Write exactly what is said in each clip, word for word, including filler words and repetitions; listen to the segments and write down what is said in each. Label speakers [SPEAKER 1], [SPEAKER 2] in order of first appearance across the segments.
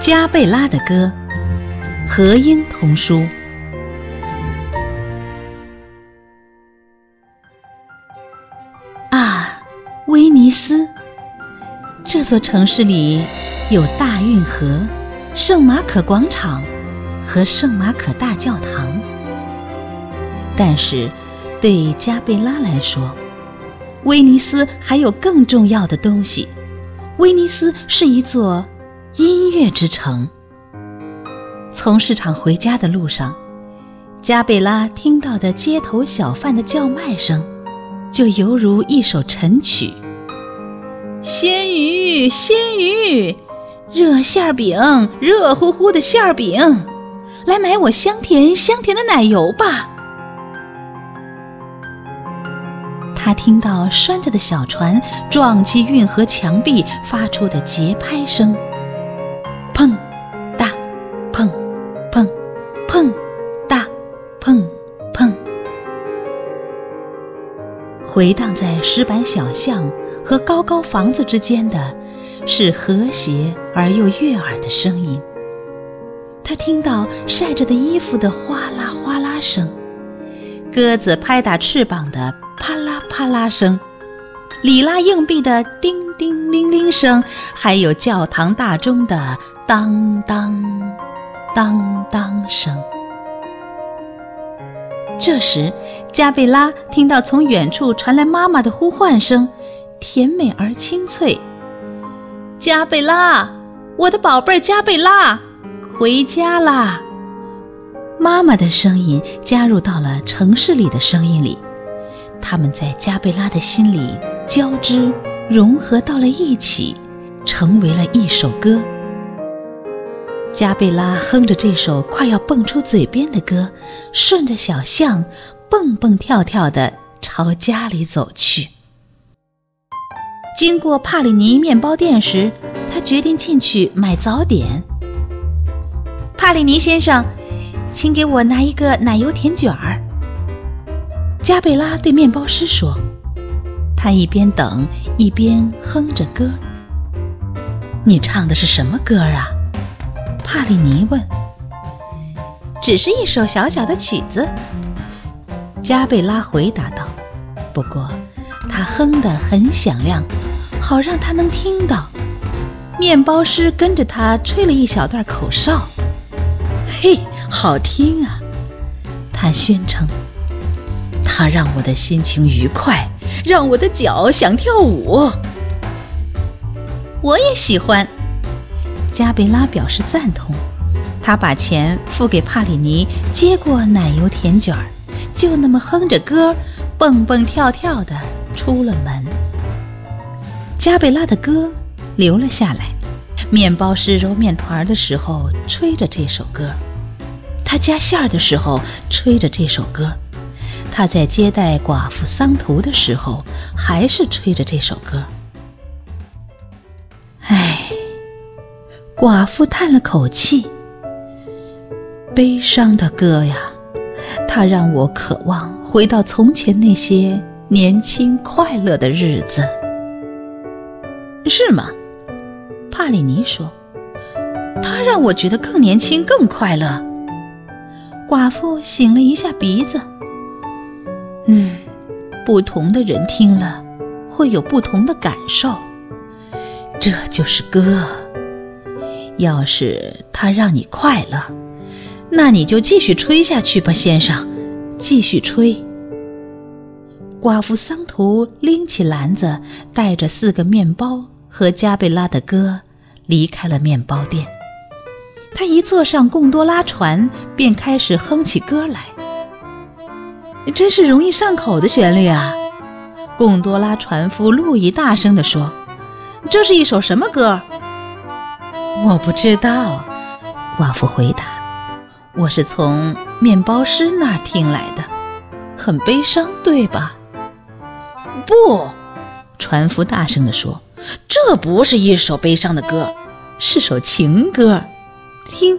[SPEAKER 1] 加贝拉的歌，和音童书。啊，威尼斯，这座城市里有大运河、圣马可广场和圣马可大教堂。但是对加贝拉来说，威尼斯还有更重要的东西。威尼斯是一座音乐之城。从市场回家的路上，加贝拉听到的街头小贩的叫卖声，就犹如一首晨曲。鲜鱼，鲜鱼，热馅饼，热乎乎的馅饼，来买我香甜香甜的奶油吧。他听到拴着的小船撞击运河墙壁发出的节拍声，砰哒砰砰砰哒砰砰，回荡在石板小巷和高高房子之间的是和谐而又悦耳的声音。他听到晒着的衣服的哗啦哗啦声，鸽子拍打翅膀的啪啦啪啦声，里拉硬币的叮叮铃铃声，还有教堂大钟的当当当当声。这时加贝拉听到从远处传来妈妈的呼唤声，甜美而清脆。加贝拉，我的宝贝儿加贝拉，回家啦！妈妈的声音加入到了城市里的声音里，它们在加贝拉的心里交织融合到了一起，成为了一首歌。加贝拉哼着这首快要蹦出嘴边的歌，顺着小巷蹦蹦跳跳地朝家里走去。经过帕里尼面包店时，他决定进去买早点。帕里尼先生，请给我拿一个奶油甜卷儿。加贝拉对面包师说，他一边等一边哼着歌。你唱的是什么歌啊？帕里尼问。只是一首小小的曲子，加贝拉回答道。不过他哼得很响亮，好让他能听到。面包师跟着他吹了一小段口哨。嘿，好听啊，他宣称。它让我的心情愉快，让我的脚想跳舞。我也喜欢，加贝拉表示赞同。他把钱付给帕里尼，接过奶油甜卷儿，就那么哼着歌，蹦蹦跳跳地出了门。加贝拉的歌留了下来，面包师揉面团的时候吹着这首歌，他夹馅儿的时候吹着这首歌，他在接待寡妇桑图的时候还是吹着这首歌。唉，寡妇叹了口气，悲伤的歌呀，它让我渴望回到从前那些年轻快乐的日子。是吗？帕里尼说，它让我觉得更年轻更快乐。寡妇擤了一下鼻子，嗯，不同的人听了会有不同的感受，这就是歌。要是它让你快乐，那你就继续吹下去吧，先生，继续吹。寡妇桑图拎起篮子，带着四个面包和加贝拉的歌离开了面包店。他一坐上贡多拉船，便开始哼起歌来。真是容易上口的旋律啊！贡多拉船夫路易大声地说，这是一首什么歌？我不知道，寡妇回答，我是从面包师那儿听来的。很悲伤，对吧？不，船夫大声地说，这不是一首悲伤的歌，是首情歌。听，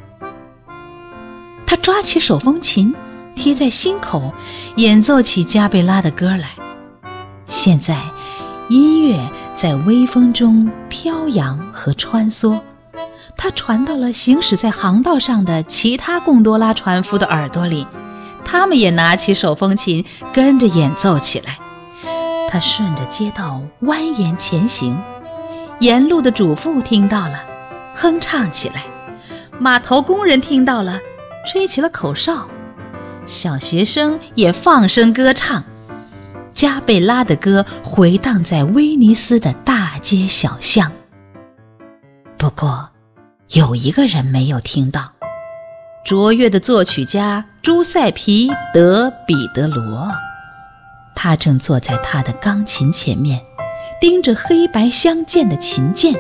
[SPEAKER 1] 他抓起手风琴，贴在心口，演奏起加贝拉的歌来。现在音乐在微风中飘扬和穿梭， 它传到了行驶在航道上的其他贡多拉船夫的耳朵里，他们也拿起手风琴跟着演奏起来。它顺着街道蜿蜒前行，沿路的主妇听到了，哼唱起来；码头工人听到了，吹起了口哨；小学生也放声歌唱。加贝拉的歌回荡在威尼斯的大街小巷。不过有一个人没有听到，卓越的作曲家朱塞皮·德彼得罗。他正坐在他的钢琴前面，盯着黑白相间的琴键。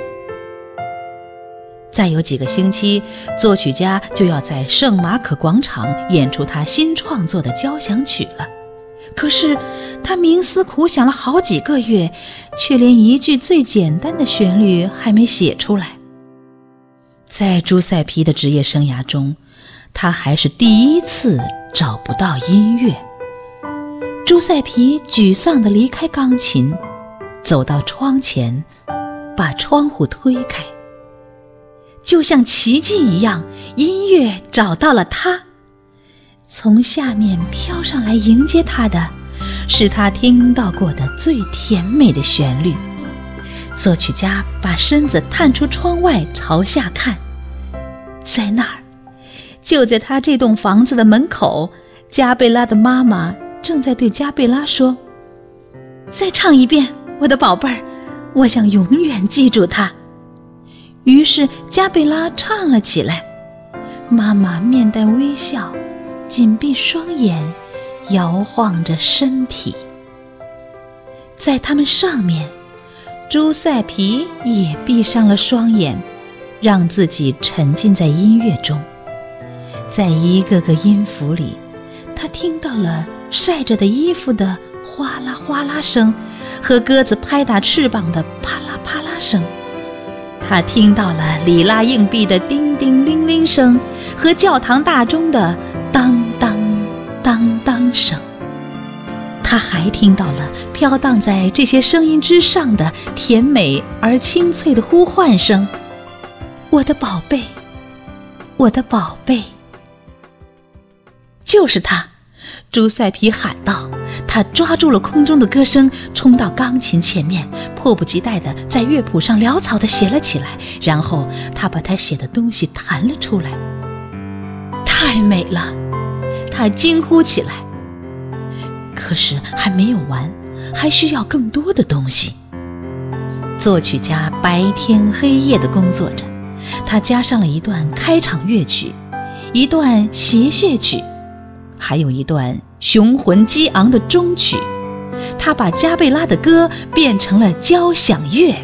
[SPEAKER 1] 再有几个星期，作曲家就要在圣马可广场演出他新创作的交响曲了。可是他冥思苦想了好几个月，却连一句最简单的旋律还没写出来。在朱塞皮的职业生涯中，他还是第一次找不到音乐。朱塞皮沮丧地离开钢琴，走到窗前，把窗户推开。就像奇迹一样，音乐找到了他。从下面飘上来迎接他的，是他听到过的最甜美的旋律。作曲家把身子探出窗外朝下看，在那儿，就在他这栋房子的门口，加贝拉的妈妈正在对加贝拉说：再唱一遍，我的宝贝儿，我想永远记住它。于是加贝拉唱了起来，妈妈面带微笑，紧闭双眼，摇晃着身体。在他们上面，朱塞皮也闭上了双眼，让自己沉浸在音乐中。在一个个音符里，他听到了晒着的衣服的哗啦哗啦声和鸽子拍打翅膀的啪啦啪啦声。他听到了里拉硬币的叮叮铃铃声和教堂大钟的当当当当声。他还听到了飘荡在这些声音之上的甜美而清脆的呼唤声：我的宝贝，我的宝贝。就是他，朱塞皮喊道。他抓住了空中的歌声，冲到钢琴前面，迫不及待地在乐谱上潦草地写了起来，然后他把他写的东西弹了出来。太美了，他惊呼起来。可是还没有完，还需要更多的东西。作曲家白天黑夜地工作着，他加上了一段开场乐曲，一段谐谑曲，还有一段雄浑激昂的终曲。他把加贝拉的歌变成了交响乐。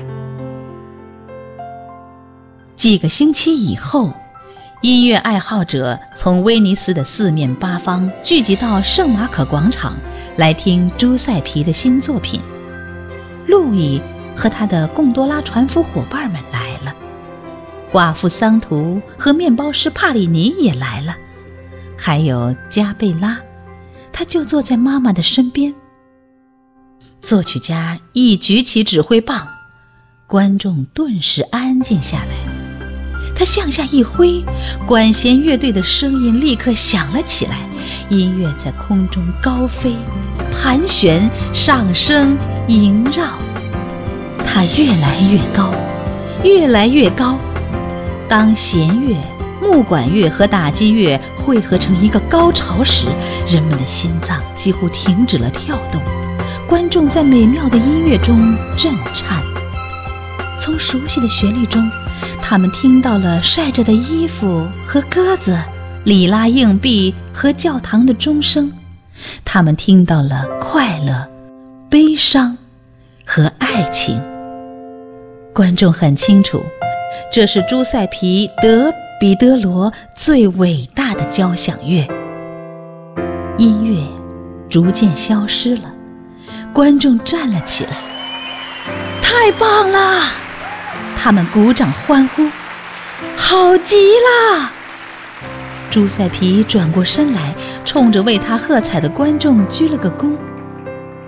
[SPEAKER 1] 几个星期以后，音乐爱好者从威尼斯的四面八方聚集到圣马可广场来听朱塞皮的新作品。路易和他的贡多拉船夫伙伴们来了，寡妇桑图和面包师帕里尼也来了，还有加贝拉，他就坐在妈妈的身边。作曲家一举起指挥棒，观众顿时安静下来。他向下一挥，管弦乐队的声音立刻响了起来，音乐在空中高飞、盘旋、上升、萦绕。它越来越高，越来越高。当弦乐、木管乐和打击乐汇合成一个高潮时，人们的心脏几乎停止了跳动，观众在美妙的音乐中震颤。从熟悉的旋律中，他们听到了晒着的衣服和鸽子，里拉硬币和教堂的钟声。他们听到了快乐、悲伤和爱情。观众很清楚，这是朱塞皮·德彼得罗最伟大的交响乐。音乐逐渐消失了，观众站了起来。太棒了！他们鼓掌欢呼。好极了！朱塞皮转过身来，冲着为他喝彩的观众鞠了个躬。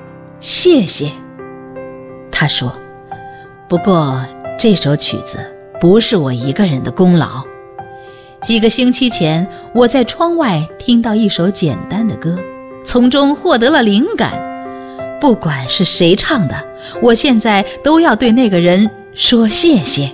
[SPEAKER 1] 谢谢，他说。不过这首曲子不是我一个人的功劳。几个星期前，我在窗外听到一首简单的歌，从中获得了灵感。不管是谁唱的，我现在都要对那个人说谢谢。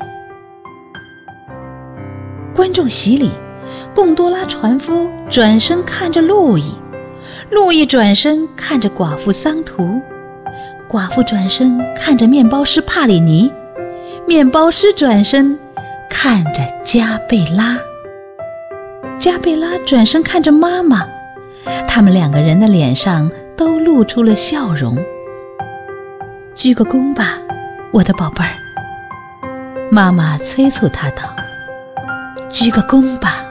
[SPEAKER 1] 观众席里，贡多拉船夫转身看着路易，路易转身看着寡妇桑图，寡妇转身看着面包师帕里尼，面包师转身看着加贝拉，加贝拉转身看着妈妈，他们两个人的脸上都露出了笑容。鞠个躬吧，我的宝贝儿，妈妈催促他道，鞠个躬吧。